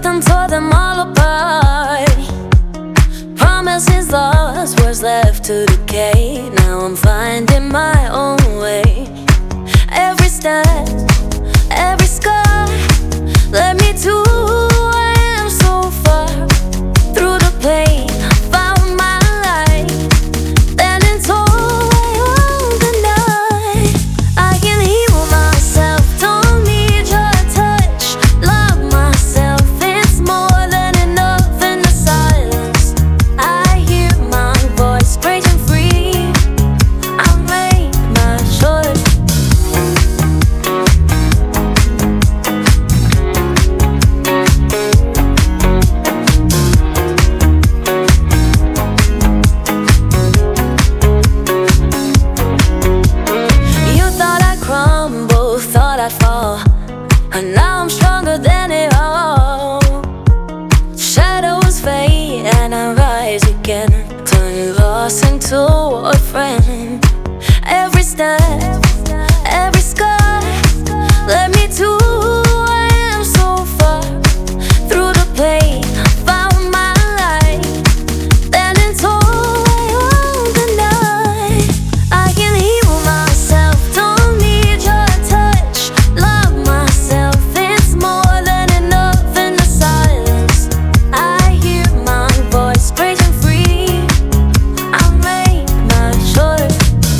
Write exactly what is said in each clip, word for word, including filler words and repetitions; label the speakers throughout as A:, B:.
A: looked and tore them all apart. Promises lost, words left to decay. Now I'm finding my own way. Every step, every scar led me to where I am so far. Through the pain, I found my light. Standing tall, I hold the night. I can heal myself, don't need your touch. Love myself, it's more than enough in the silence. I hear my voice breaking free. I make my choice. Thought I'd fall, and now I'm stronger than it all. Shadows fade and I rise again, turning loss into a friend. Every step, every scar led me to where I am so far. Through the pain, I found my light. Standing tall, I hold the night. I can heal myself, don't need your touch. Love myself, it's more than enough in the silence. I hear my voice breaking free. I make my choice.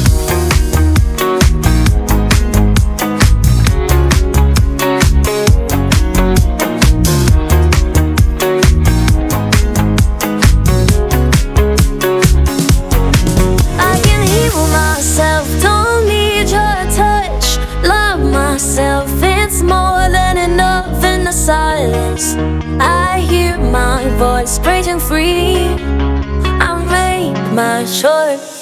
A: I can heal myself, don't need your touch. Love myself, it's more than enough in the silence. I hear my voice breaking free. I make my choice.